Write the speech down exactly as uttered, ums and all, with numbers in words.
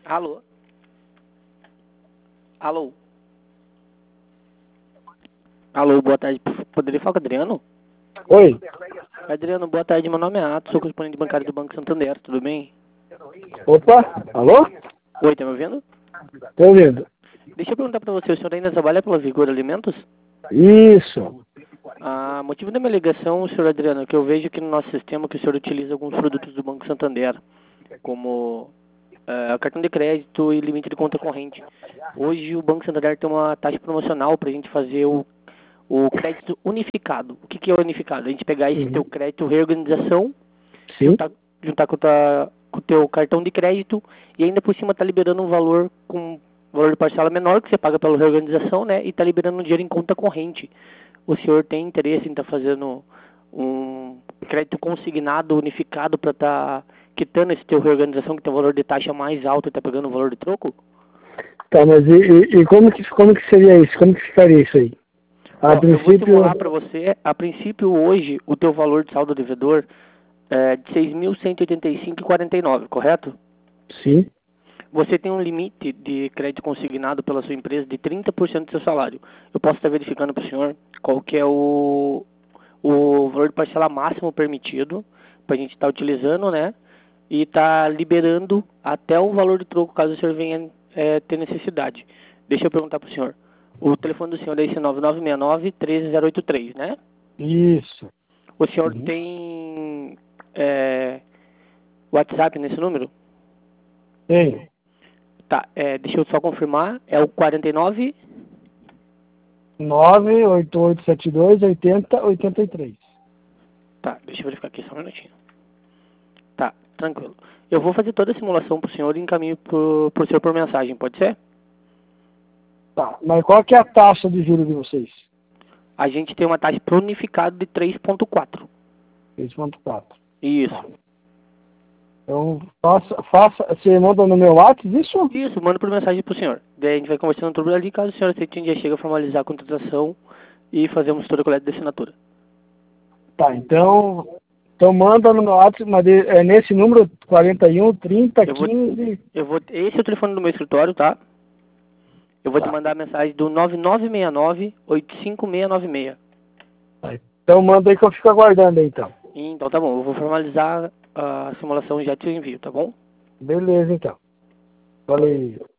Alô? Alô? Alô, boa tarde. Poderia falar com o Adriano? Oi. Adriano, boa tarde. Meu nome é Atos, sou correspondente bancário do Banco Santander. Tudo bem? Opa, alô? Oi, tá me ouvindo? Tô ouvindo. Deixa eu perguntar pra você, o senhor ainda trabalha pela Vigor Alimentos? Isso. Ah, motivo da minha ligação, senhor Adriano, é que eu vejo aqui no nosso sistema que o senhor utiliza alguns produtos do Banco Santander, como uh, cartão de crédito e limite de conta corrente. Hoje o Banco Santander tem uma taxa promocional para a gente fazer o, o crédito unificado. O que, que é unificado? A gente pegar esse Uhum. teu crédito reorganização, Sim. juntar, juntar com, tua, com o teu cartão de crédito e ainda por cima tá liberando um valor com valor de parcela menor que você paga pela reorganização, né? E tá liberando um dinheiro em conta corrente. O senhor tem interesse em estar tá fazendo um crédito consignado, unificado, para estar tá quitando esse teu reorganização que tem um valor de taxa mais alto e tá pegando o valor de troco? Tá, mas e, e, e como, que, como que seria isso? Como que ficaria isso aí? A Ó, eu vou princípio... simular para você. A princípio, hoje, o teu valor de saldo devedor é de seis mil cento e oitenta e cinco reais e quarenta e nove centavos, correto? Sim. Você tem um limite de crédito consignado pela sua empresa de trinta por cento do seu salário. Eu posso estar verificando para o senhor qual que é o, o valor de parcela máximo permitido para a gente estar utilizando, né? E tá liberando até o valor de troco, caso o senhor venha é, ter necessidade. Deixa eu perguntar para o senhor. O telefone do senhor é esse nove nove seis nove, um três zero oito três, né? Isso. O senhor Uhum. tem é, WhatsApp nesse número? Tenho. Tá, é, deixa eu só confirmar. É o quarenta e nove... nove oito oito sete dois oito zero oito três. Tá, deixa eu verificar aqui só um minutinho. Tá, tranquilo. Eu vou fazer toda a simulação pro senhor e encaminho pro, pro senhor por mensagem, pode ser? Tá, mas qual que é a taxa de juros de vocês? A gente tem uma taxa pro unificado de três ponto quatro. três ponto quatro. Isso. Tá. Então, faça, faça, você manda no meu WhatsApp isso? Isso, manda por mensagem pro senhor. Daí a gente vai conversando tudo ali, caso o senhor aceite, a gente já chega a formalizar a contratação e fazemos toda a coleta de assinatura. Tá, então, então manda no meu WhatsApp, mas de- é nesse número quarenta e um, trinta, Eu vou, quinze. eu vou, esse é o telefone do meu escritório, tá? Eu vou te Tá. mandar a mensagem do nove nove seis nove, oito cinco seis nove seis. Tá. Então manda aí que eu fico aguardando aí então. Então tá bom, eu vou formalizar a simulação e já te envio, tá bom? Beleza então. Valeu.